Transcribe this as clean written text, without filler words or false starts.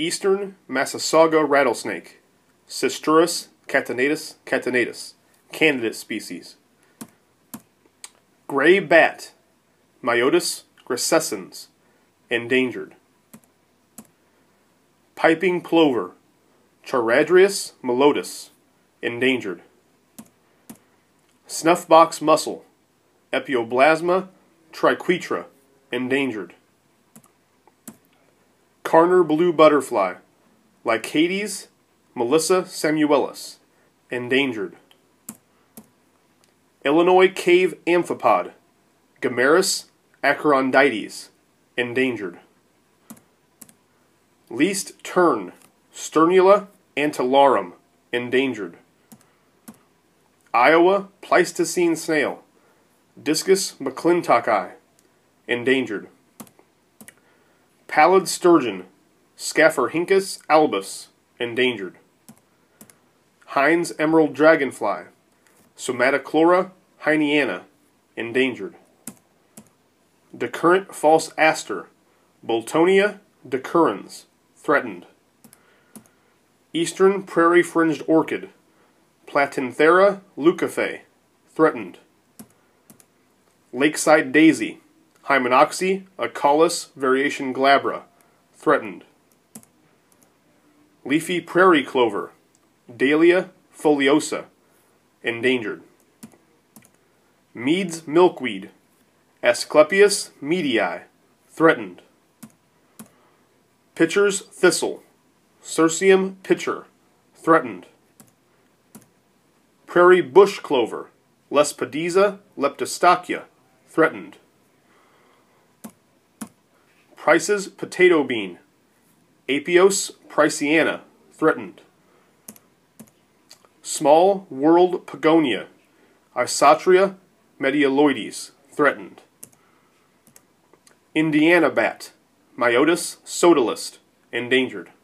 Eastern Massasauga rattlesnake, Cistrurus catenatus catenatus, candidate species. Gray bat, Myotis grecescens, endangered. Piping plover, Charadrius melotus, endangered. Snuffbox mussel, Epioblasma triquetra, endangered. Carner blue butterfly, Lycades melissa samuelis, endangered. Illinois cave amphipod, Gammarus acherondites, endangered. Least tern, Sternula antillarum, endangered. Iowa Pleistocene snail, Discus mcclintocki, endangered. Pallid sturgeon, Scaphorhynchus albus, endangered. Heinz emerald dragonfly, Somatochlora heineana, endangered. Decurrent false aster, Boltonia decurrens, threatened. Eastern prairie fringed orchid, Platanthera leucophae, threatened. Lakeside daisy, Hymenopsis acaulis variation glabra, threatened. Leafy prairie clover, Dahlia foliosa, endangered. Mead's milkweed, Asclepias medii, threatened. Pitcher's thistle, Cirsium pitcher, threatened. Prairie bush clover, Lespedeza leptostachya, threatened. Price's potato bean, Apios priceana, threatened. Small world pogonia, Isotria medialoides, threatened. Indiana bat, Myotis sodalist, endangered.